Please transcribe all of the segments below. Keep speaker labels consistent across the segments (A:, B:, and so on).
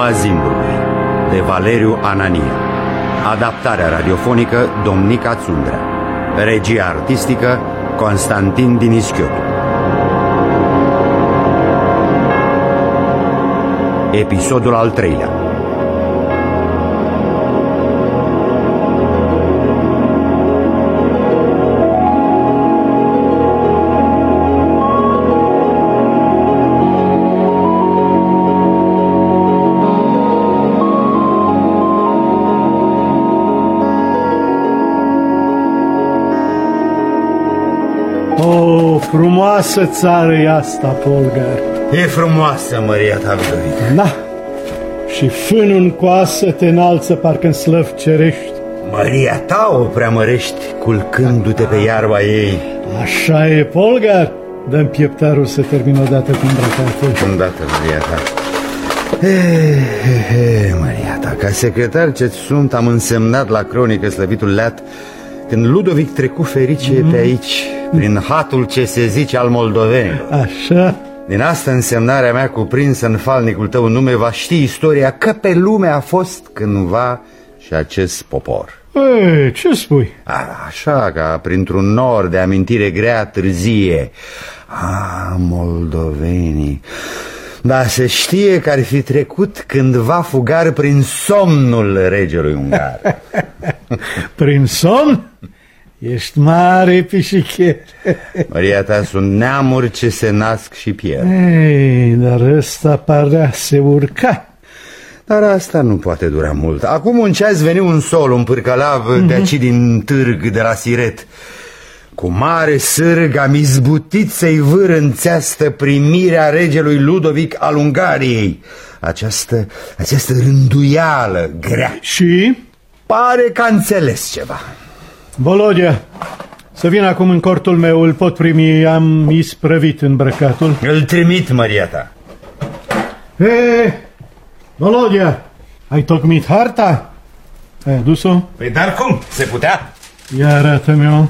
A: Inima Zindului de Valeriu Anania. Adaptarea radiofonică Domnica Țundrea. Regia artistică Constantin Dinischiotu. Episodul al 3-lea.
B: Frumoasă țară e asta, Polgar.
A: E frumoasă, măria ta, Ludovic.
B: Da. Și fânul în coasă te înalță parcă în slăvi cerești.
A: Măria ta o preamărești culcându-te pe iarba ei.
B: Așa e, Polgar. Dă-mi pieptarul să termin odată cu îmbrăcatul.
A: Îndată, măria ta. Măria ta, ca secretar ce sunt, am însemnat la cronică slăvitul leat când Ludovic trecu ferice pe aici, prin hatul ce se zice al moldovenilor.
B: Așa.
A: Din asta însemnarea mea cuprinsă în falnicul tău nume va ști istoria că pe lume a fost cândva și acest popor.
B: Ei, ce spui?
A: Așa, ca printr-un nor de amintire grea târzie. Moldovenii. Da, se știe că ar fi trecut cândva fugar prin somnul regelui ungar.
B: Prin somn? Ești mare pișicher.
A: Măria ta, sunt neamuri ce se nasc și pierd.
B: Ei, dar ăsta parea se urca.
A: Dar asta nu poate dura mult. Acum un ceas veni un sol, un pârcălav de aici din târg, de la Siret. Cu mare sârg am izbutit să-i vârânțeastă primirea regelui Ludovic al Ungariei. Această rânduială grea.
B: Și?
A: Pare că a înțeles ceva.
B: Volodia, să vin acum în cortul meu, îl pot primi, am isprăvit îmbrăcatul.
A: Îl trimit, măria ta.
B: Volodia, ai tocmit harta? Ai adus-o?
A: Păi dar cum? Se putea?
B: Ia arată-mi-o.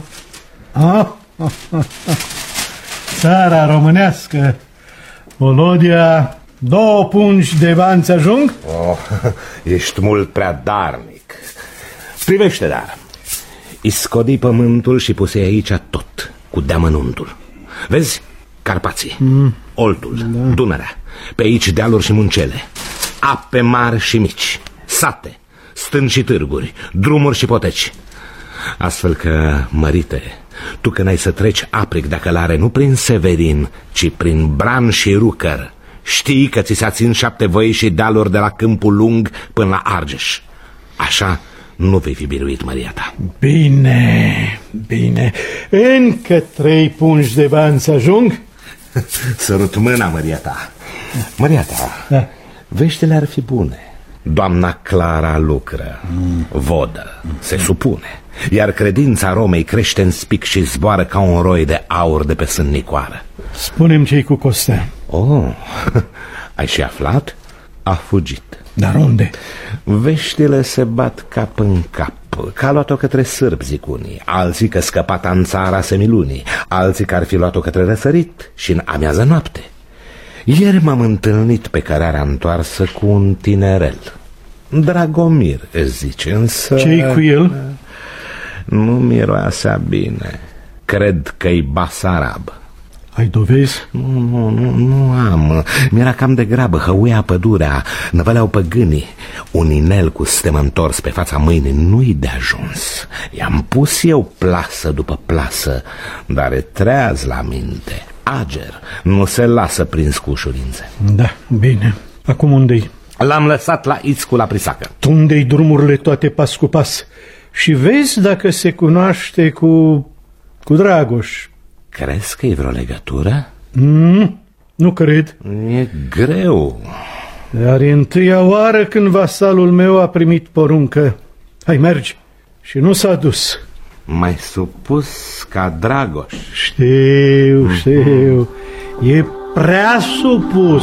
B: Țara românească. Volodia, 2 pungi de bani ți ajung?
C: Ești mult prea darnic. Privește, dar iscodi pământul și puse aici tot, cu deamănuntul. Vezi? Carpații, Oltul, Dunărea, pe aici dealuri și muncele, ape mari și mici, sate, stânci și târguri, drumuri și poteci. Astfel că, mărite, tu când ai să treci apric de călare nu prin Severin, ci prin Bran și Rucăr, știi că ți se ațin 7 văi și dealuri de la Câmpul Lung până la Argeș. Așa nu vei fi biruit, măria ta.
B: Bine, bine. Încă 3 pungi de bani să ajung?
C: Sărut mâna, măria ta. Măria ta, da. Veștile ar fi bune. Doamna Clara lucră, vodă, se supune, iar credința Romei crește în spic și zboară ca un roi de aur de pe sânnicoară.
B: Spune-mi ce-i cu Costea.
C: Ai și aflat? A fugit.
B: Dar unde?
C: Veștile se bat cap în cap. Că a luat-o către sârbi, zic unii, alții că scăpata în țara semilunii, alții că ar fi luat-o către răsărit și în amiază noapte. Ieri m-am întâlnit pe cărarea întoarsă cu un tinerel, Dragomir, îți zice, însă...
B: Ce-i cu el?
C: Nu miroasea bine. Cred că-i basarab.
B: Ai dovezi?
C: Nu am. Mi-era cam de grabă, hăuia pădurea, năvăleau păgânii. Un inel cu stemă întors pe fața mâinii nu-i de ajuns. I-am pus eu plasă după plasă, dar e treaz la minte. Ager, nu se lasă prins cu ușurințe. Da, bine. Acum unde-i? L-am lăsat la Ițcu la Prisacă.
B: Unde-i drumurile toate pas cu pas? Și vezi dacă se cunoaște cu Dragoș.
C: Crezi că e vreo legătură?
B: Nu cred.
C: E greu.
B: Dar e întâia oară când vasalul meu a primit poruncă. Hai, mergi. Și nu s-a dus.
C: Mai supus ca Dragoș.
B: Știu. E prea supus.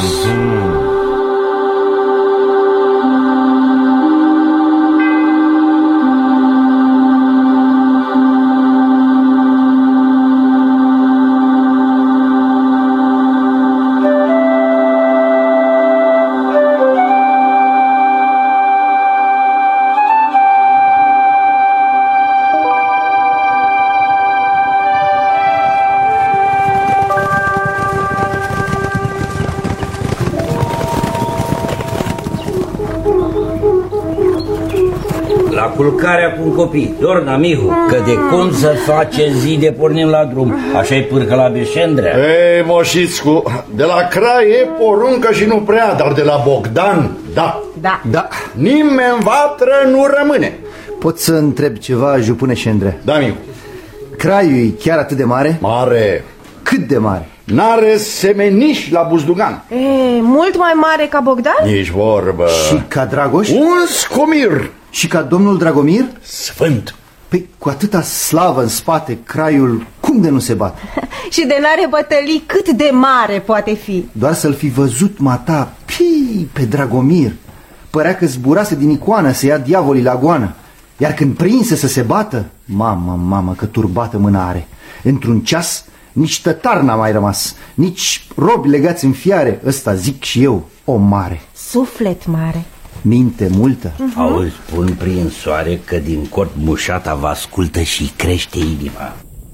D: La culcarea cu copii. Dorna, mihu, că de cum să face zi de pornim la drum. Așa-i pârcă la Beșendrea.
E: Ei, Moșițcu, de la Crai e poruncă și nu prea, dar de la Bogdan, da.
F: Da.
E: Nimeni în vatră nu rămâne.
F: Pot să întreb ceva, jupâne Șendre?
E: Da, miu.
F: Craiul e chiar atât de mare?
E: Mare.
F: Cât de mare?
E: N-are semeniș la Buzdugan.
G: Mult mai mare ca Bogdan?
E: Nici vorbă.
F: Și ca Dragoș?
E: Un scomir.
F: Și ca domnul Dragomir?
E: Sfânt.
F: Păi cu atâta slavă în spate, Craiul cum de nu se bate?
G: Și de n-are bătălii, cât de mare poate fi?
F: Doar să-l fi văzut mata pe Dragomir. Părea că zburase din icoană să ia diavolii la goană. Iar când prinse să se bată, mamă, că turbată mâna are. Într-un ceas nici tătar n-a mai rămas, nici robi legați în fiare. Ăsta zic și eu, om mare.
G: Suflet mare.
F: Minte multă.
D: Auzi, spun prin soare că din cort mușata vă ascultă și crește inima.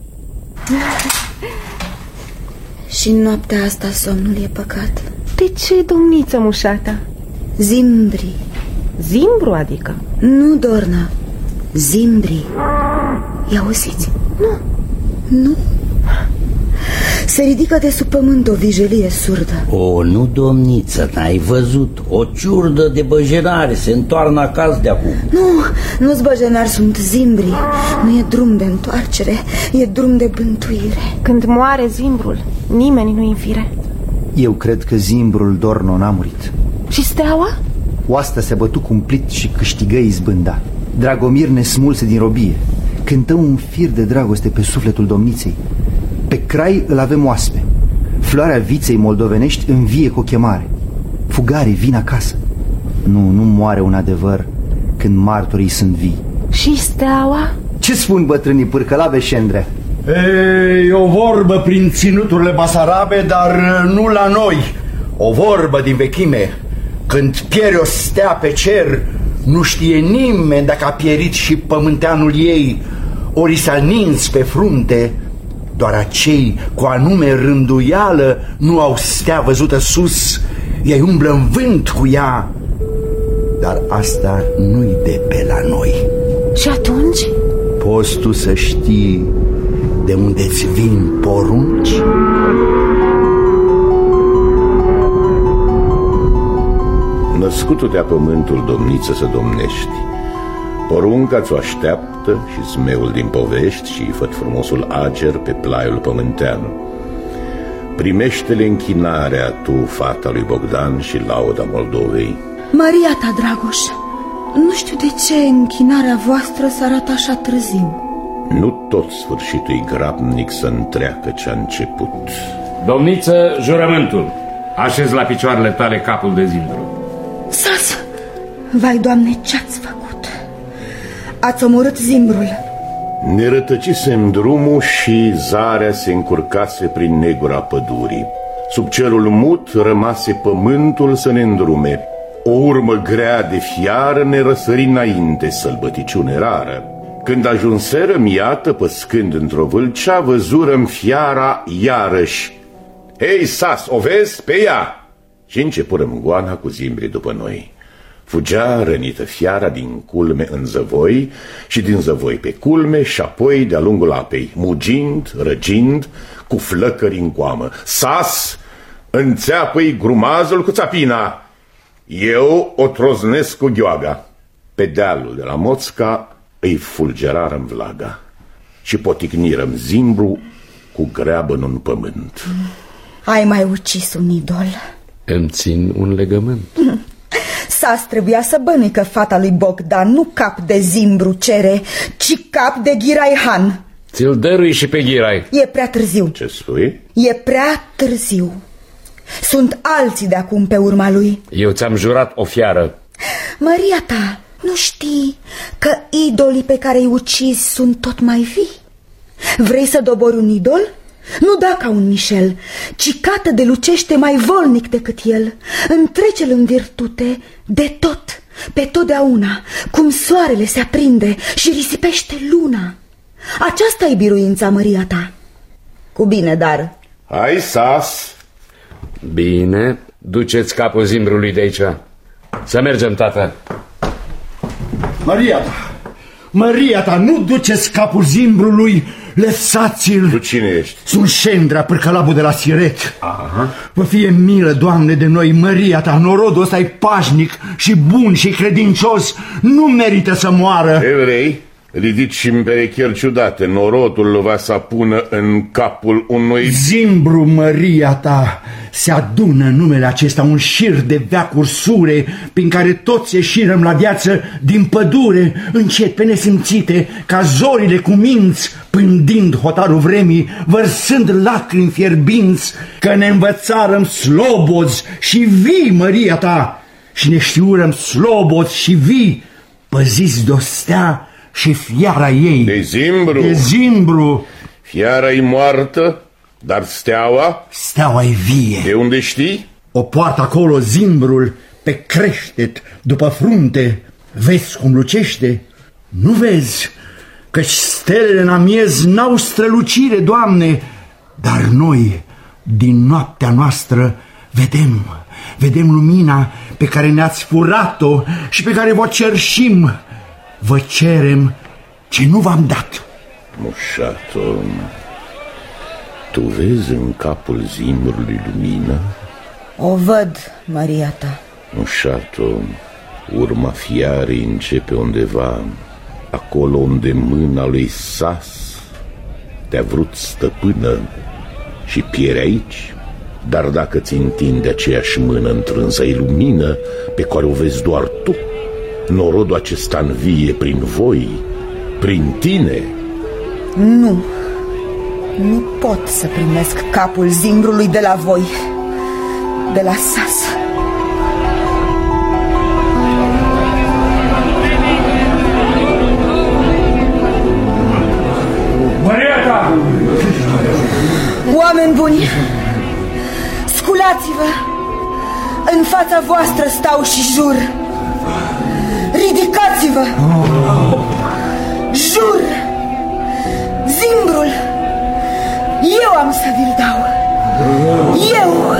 H: Și în noaptea asta somnul e păcat.
G: De ce, domniță mușata?
H: Zimbri.
G: Zimbru, adică?
H: Nu, Dorna, zimbri. I-auziți? Nu. Se ridică de sub pământ o vijelie surdă.
D: O, nu, domniță, n-ai văzut? O ciurdă de băjenari se întoarnă acasă de acum.
H: Nu-ți băjenari, sunt zimbri. Nu e drum de întoarcere, e drum de bântuire.
G: Când moare zimbrul, nimeni nu-i în fire.
F: Eu cred că zimbrul Dorno n-a murit.
G: Și steaua?
F: Oasta se-a bătut cumplit și câștigă izbânda. Dragomir ne smulse din robie. Cântă un fir de dragoste pe sufletul domniței. Pe Crai îl avem oaspe. Floarea viței moldovenești învie cu o chemare. Fugarii vin acasă. Nu moare un adevăr când martorii sunt vii.
G: Și steaua?
F: Ce spun bătrânii pârcălave Șendre?
E: E o vorbă prin ținuturile basarabe, dar nu la noi. O vorbă din vechime. Când pieri o stea pe cer, nu știe nimeni dacă a pierit și pământeanul ei, ori s-a nins pe frunte. Doar acei cu anume rânduială nu au stea văzută sus, ei umblă în vânt cu ea. Dar asta nu-i de pe la noi.
G: Și atunci?
E: Poți tu să știi de unde-ți vin porunci?
C: Născutul de-a pământul, domniță, să domnești. Porunca ți-o așteaptă și zmeul din povești și făt frumosul ager pe plaiul pământean. Primește-le închinarea tu, fata lui Bogdan, și lauda Moldovei.
H: Maria ta, Dragoș, nu știu de ce închinarea voastră s arată așa târziu.
C: Nu tot sfârșitul-i grabnic să întreacă ce-a început.
I: Domniță, jurământul. Așez la picioarele tale capul de zimbru.
H: Sas! Vai, Doamne, ce-ați făcut? Ați omorât zimbrul.
C: Ne rătăcisem drumul și zarea se încurcase prin negura pădurii. Sub cerul mut rămase pământul să ne îndrume. O urmă grea de fiară ne răsări înainte, sălbăticiune rară. Când ajunserăm, iată, păscând într-o vâlcea, văzurăm fiara iarăși. Hei, Sas, o vezi? Pe ea! Și începurăm goana cu zimbrii după noi. Fugea rănită fiara din culme în zăvoi și din zăvoi pe culme și apoi de-a lungul apei, mugind, răgind, cu flăcări în coamă. Sas, înțeapă-i grumazul cu țapina, eu o troznesc cu ghioaga. Pe dealul de la Moțca îi fulgerarăm vlaga și poticnirăm zimbru cu greabă în pământ.
H: Ai mai ucis un idol.
I: Îmi țin un legământ.
H: Sas trebuia să bănui că fata lui Bogdan nu cap de zimbru cere, ci cap de Ghirai Han.
I: Ți-l dărui și pe Ghirai.
H: E prea târziu.
C: Ce spui?
H: E prea târziu. Sunt alții de acum pe urma lui.
I: Eu ți-am jurat o fiară.
H: Maria ta, nu știi că idolii pe care îi ucizi sunt tot mai vii? Vrei să dobori un idol? Nu da ca un Michel, ci cată de lucește mai volnic decât el. Întrece-l în virtute de tot, pe totdeauna, cum soarele se aprinde și risipește luna. Aceasta-i biruința, Maria ta. Cu bine, dar...
C: Hai, Sas!
I: Bine, duceți capul zimbrului de aici. Să mergem, tată.
E: Maria ta, Maria ta, nu duceți capul Zimbrului, lăsați-l.
J: Tu cine ești?
E: Sunt Șendrea, pârcălabul de la Siret.
J: Aha.
E: Vă fie milă, Doamne, de noi, Maria ta, norodul ăsta e pașnic și bun și credincios, nu merită să moară.
J: Evrei, ridici-mi perecheri ciudate, norodul va să pună în capul unui...
E: Zimbru, Maria ta, se adună în numele acesta un șir de veacuri sure, prin care toți ieșirăm la viață din pădure, încet pe nesimțite, ca zorile cu minți, pândind hotarul vremii, vărsând lacrimi fierbinți, că ne învățarăm slobozi și vii, Maria ta, și ne știurăm slobozi și vii, păziți de-o stea și fiara ei.
J: De Zimbru?
E: De Zimbru.
J: Fiara-i moartă, dar steaua?
E: Steaua e vie.
J: De unde știi?
E: O poartă acolo Zimbrul, pe creștet, după frunte. Vezi cum lucește? Nu vezi? Căci stelele în amiez n-au strălucire, Doamne, dar noi, din noaptea noastră, vedem lumina pe care ne-ați furat-o și pe care vă cerșim. Vă cerem ce nu v-am dat.
J: Mușato, tu vezi în capul Zimbrului lumină?
H: O văd, Maria ta.
J: Mușato, urma fiarei începe undeva, acolo unde mâna lui Sas te-a vrut stăpână și pieri aici. Dar dacă ți întinde aceeași mână întrânsă-i lumină pe care o vezi doar tu, norodul acesta învie prin voi, prin tine.
H: Nu pot să primesc capul Zimbrului de la voi, de la Sas.
I: Marieta!
H: Oameni buni, sculați-vă! În fața voastră stau și jur. Ridicați-vă! Jur! Zimbrul! Eu am să vi-l dau! Eu!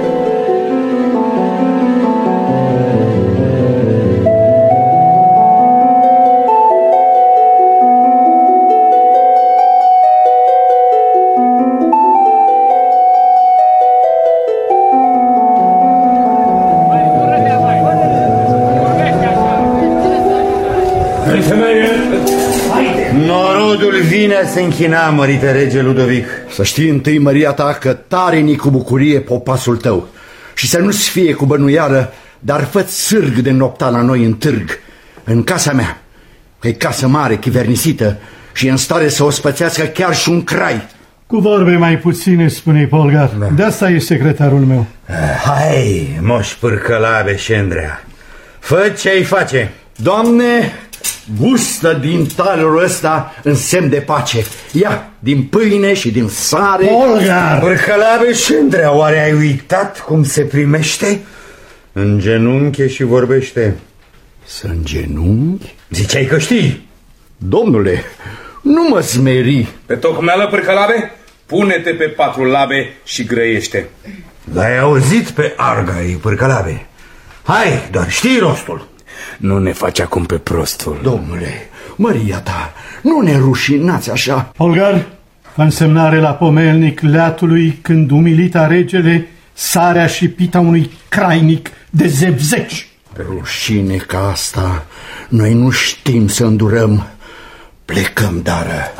A: Norodul vine să închina, mărite rege Ludovic.
E: Să știi întâi, Maria ta, că tare-ni cu bucurie popasul tău. Și să nu-ți fie cu bănuială, dar fă-ți sârg de nopta la noi în târg, în casa mea, că e casă mare, chivernisită, și e în stare să o spățească chiar și un crai.
B: Cu vorbe mai puține, spune Polgar. Da. De asta e secretarul meu.
A: Hai, moș pârcălabe, Șendrea, fă ce-i face.
E: Doamne, gustă din talerul ăsta în semn de pace. Ia, din pâine și din sare.
B: Polgar!
A: Pârcălabe, Șendrea, oare ai uitat cum se primește? În genunchi și vorbește.
E: Să îngenunchi?
A: Ziceai că știi.
E: Domnule, nu mă smeri.
I: Pe tocmeală, Pârcălabe, pune-te pe 4 labe și grăiește.
A: L-ai auzit pe Argai, Pârcălabe. Hai, doar știi rostul.
I: Nu ne faci acum pe prostul.
E: Domnule, Maria ta, nu ne rușinați așa.
B: Polgar, ca însemnare la pomelnic leatului, când umilita regele, sarea și pita unui crainic de zebzeci.
E: Rușine ca asta, noi nu știm să îndurăm. Plecăm, dară.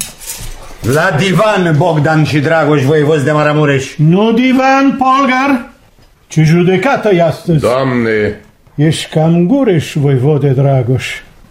A: La divan, Bogdan și Dragoș, voivozi de Maramureș.
B: Nu divan, Polgar, ci judecată-i astăzi.
J: Doamne!
B: Ești cam gureș, voivode Dragoș.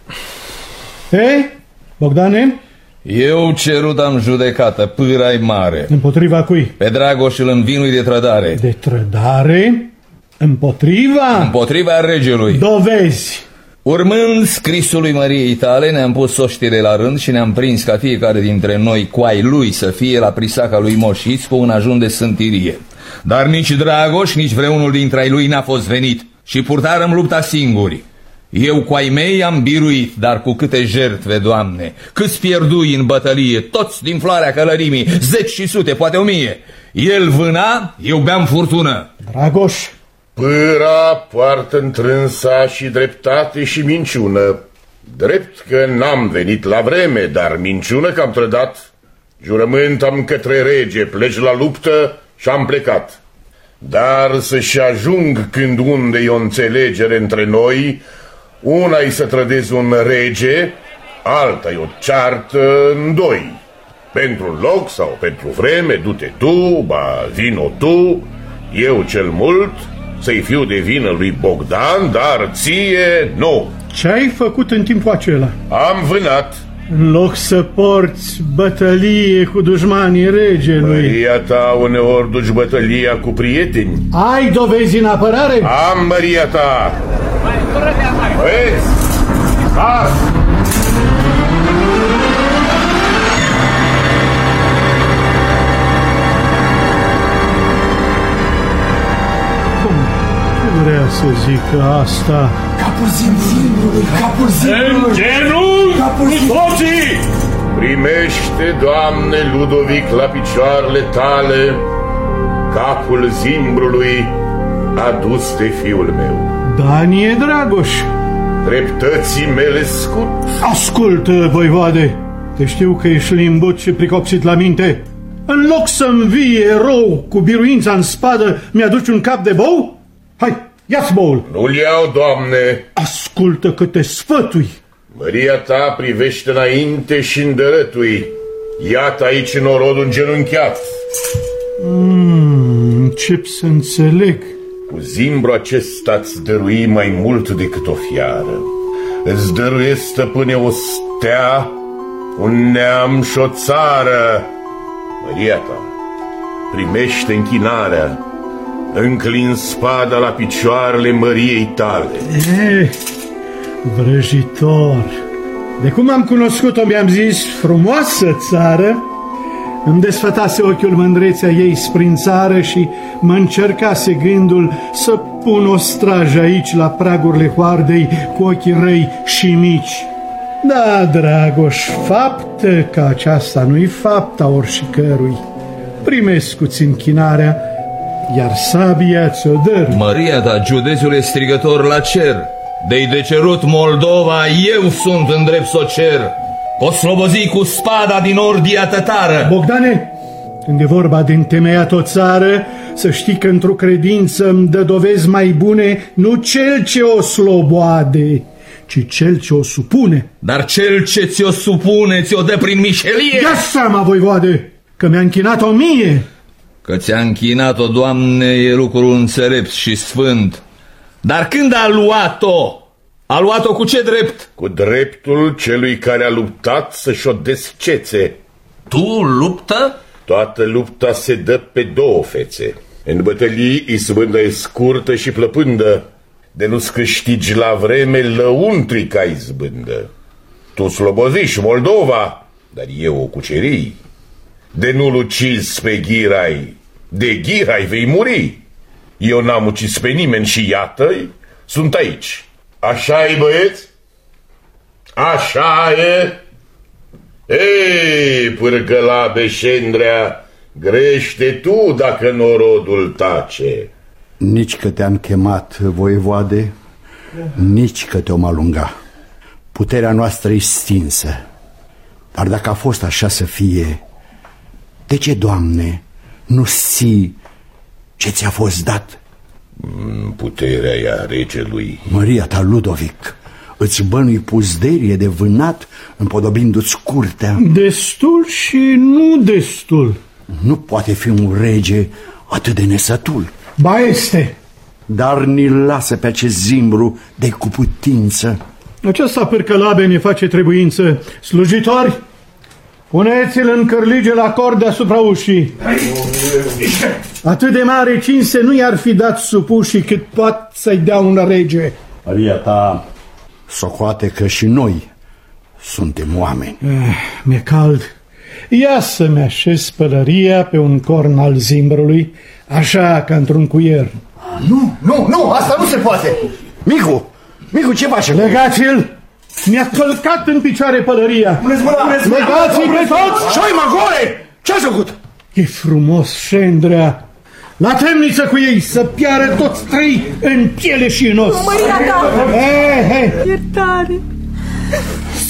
B: Ei, Bogdane?
K: Eu cerut am judecată, pâra-i mare.
B: Împotriva cui?
K: Pe Dragoș îl învinui de trădare.
B: De trădare? Împotriva?
K: Împotriva regelui.
B: Dovezi!
K: Urmând scrisul lui Mariei tale, ne-am pus oștile la rând și ne-am prins ca fiecare dintre noi coai lui să fie la prisaca lui Moșiț cu un ajun de sântirie. Dar nici Dragoș, nici vreunul dintre ai lui n-a fost venit și purtarăm lupta singuri. Eu cu ai mei am biruit, dar cu câte jertfe, Doamne, câți pierdui în bătălie, toți din floarea călărimii, 10 și sute, poate 1000. El vâna, eu beam furtună.
B: Dragoș!
J: Pâra poartă întrânsa și dreptate și minciună. Drept că n-am venit la vreme, dar minciună că am trădat. Jurământ am către rege, pleci la luptă și am plecat. Dar să-și ajung când unde e o înțelegere între noi, una-i să trădezi un rege, alta-i o ceartă în doi. Pentru loc sau pentru vreme, du-te tu, ba vino tu, eu cel mult să-i fiu de vină lui Bogdan, dar ție nu.
B: Ce-ai făcut în timpul acela?
J: Am vânat.
B: În loc să porți bătălie cu dușmanii regelui.
J: Măria ta uneori duci bătălia cu prieteni.
B: Ai dovezi în apărare?
J: Am, măria ta. Vezi? Hai!
B: Vrea să zică asta.
E: Capul zimbrului, capul zimbrului.
I: În genunchi, cu toții!
J: Primește, Doamne Ludovic, la picioarele tale capul zimbrului adus de fiul meu.
B: Danie Dragoș.
J: Dreptății mele scurt.
B: Ascultă, voivoade, te știu că ești limbut și pricopsit la minte. În loc să-mi vii erou cu biruința în spadă, mi-aduci un cap de bou? Hai, ia-ți boul.
J: Nu-l iau, Doamne.
B: Ascultă că te sfătui.
J: Măria ta privește înainte și îndărătui. Iată aici norodul îngenunchiat.
B: Încep să înțeleg.
J: Cu zimbru acesta îți dărui mai mult decât o fiară. Îți dăruiesc, stăpâne, o stea, un neam și o țară. Măria ta, primește închinarea, înclin spada la picioarele măriei tale.
B: Vrăjitor, de cum am cunoscut-o mi-am zis, frumoasă țară, îmi desfătase ochiul mândrețea ei sprin țară și mă încercase gândul să pun o strajă aici la pragurile hoardei cu ochii răi și mici. Da, Dragoș, faptă ca aceasta nu-i fapta oricărui. Primesc cu-ți închinarea, iar sabia ți-o dăr.
K: Măria ta, județul e strigător la cer. De-i de cerut Moldova, eu sunt în drept să o cer. O slobozi cu spada din ordia tătară.
B: Bogdane, când e vorba de întemeiat o țară, să știi că într-o credință îmi dă dovezi mai bune nu cel ce o sloboade, ci cel ce o supune.
K: Dar cel ce ți-o supune, ți-o dă prin mișelie.
B: Ia seama, voivoade, că mi-a închinat-o mie.
K: Că ți-a închinat-o, Doamne, e lucru înțelept și sfânt. Dar când a luat-o? A luat-o cu ce drept?
J: Cu dreptul celui care a luptat să-și o descețe.
K: Tu luptă?
J: Toată lupta se dă pe două fețe. În bătălii izbânda e scurtă și plăpândă, de nu-ți câștigi la vreme lăuntrica izbândă. Tu sloboziși Moldova, dar eu o cuceri. De nu-l ucizi pe Ghirai, de Ghirai vei muri. Eu n-am ucis pe nimeni și iată-i, sunt aici. Așa-i, băieți? Așa e? Ei, pârgălabe Șendrea, grește tu dacă norodul tace.
E: Nici că te-am chemat, voievoade, nici că te-om alunga. Puterea noastră e stinsă. Dar dacă a fost așa să fie, de ce, Doamne, nu ții ce ți-a fost dat?
J: Puterea ea regelui.
E: Măria ta, Ludovic, îți bănui puzderie de vânat împodobindu-ți curtea.
B: Destul și nu destul.
E: Nu poate fi un rege atât de nesătul.
B: Ba este.
E: Dar ni-l lasă pe acest zimbru de cu putință.
B: Aceasta pârcălabe ne face trebuință. Slujitori, puneți-l în cărlige la cord deasupra ușii. Atât de mare cinste nu i-ar fi dat supușii cât poate să-i dea un rege.
E: Maria ta socoate că și noi suntem oameni.
B: Mi-e cald. Ia să-mi așez pălăria pe un corn al zimbrului, așa ca într-un cuier.
E: Nu, asta nu se poate. Micu, ce faci?
B: Legați-l! Mi-a călcat în picioare pălăria. Legați-l pe toți!
E: Ce-ai, Magore? Ce-ai făcut?
B: E frumos, Șendrea. La temniță cu ei, să piară toți trei în piele și în os.
G: Măria ta!
B: Hei!
G: Iertare!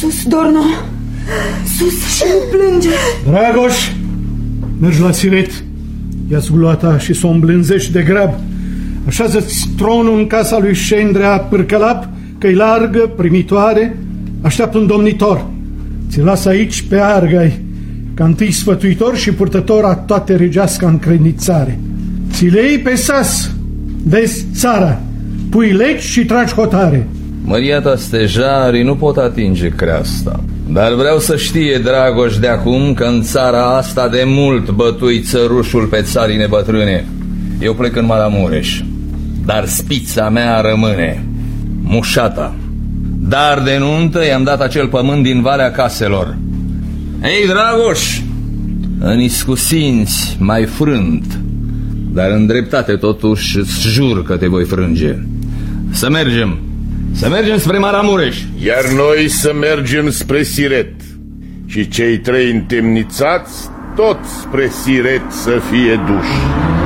H: Sus, Dorno, sus și nu plânge.
B: Dragoș, mergi la Siret, ia-ți gloata și s-o îmblânzești de grab. Așează-ți tronul în casa lui Șendrea Pârcălap, că-i largă, primitoare, așteaptă un domnitor. Ți lasă aici pe Argai, ca întâi sfătuitor și purtător a toate regeasca încredințare. Ți le iei pe sas, vezi țara, pui legi și tragi hotare.
K: Măria ta stejarii nu pot atinge creasta, dar vreau să știe Dragoș de acum că în țara asta de mult bătui țărușul pe țarii nebătrâne. Eu plec în Maramureș, dar spița mea rămâne, Mușata. Dar de nuntă i-am dat acel pământ din Valea Caselor. Ei, Dragoș, în iscusinți mai frânt, dar în dreptate totuși îți jur că te voi frânge. Să mergem spre Maramureș.
J: Iar noi să mergem spre Siret. Și cei 3 întemnițați tot spre Siret să fie duși.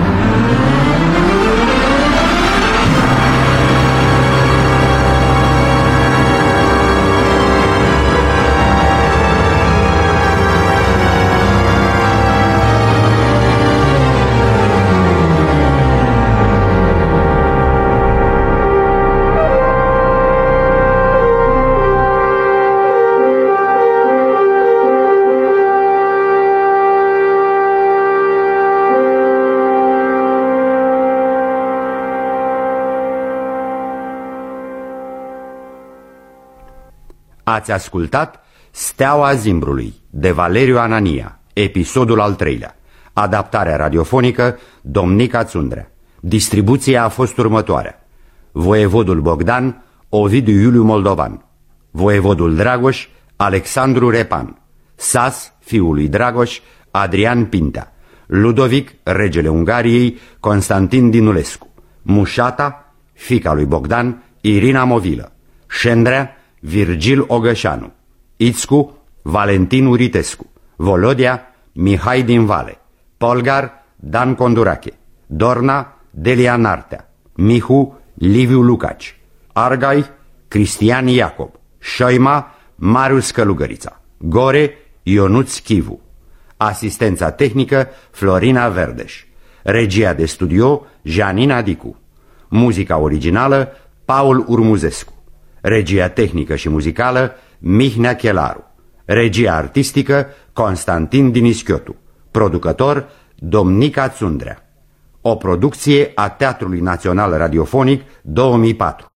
A: Ați ascultat Steaua Zimbrului, de Valeriu Anania, episodul al 3-lea. Adaptarea radiofonică Domnica Țundrea. Distribuția a fost următoarea: voievodul Bogdan, Ovidiu Iuliu Moldovan; voievodul Dragoș, Alexandru Repan; Sas, fiul lui Dragoș, Adrian Pintea; Ludovic, regele Ungariei, Constantin Dinulescu; Mușata, fiica lui Bogdan, Irina Movilă; Șendrea, Virgil Ogășanu; Ițcu, Valentin Uritescu; Volodia, Mihai din Vale; Polgar, Dan Condurache; Dorna, Delia Nartea; Mihu, Liviu Lucaci; Argai, Cristian Iacob; Șoima, Marius Călugărița; Gore, Ionuț Chivu. Asistența tehnică Florina Verdeș. Regia de studio Janina Dicu. Muzica originală Paul Urmuzescu. Regia tehnică și muzicală Mihnea Chelaru. Regia artistică Constantin Dinischiotu. Producător Domnica Țundrea. O producție a Teatrului Național Radiofonic 2004.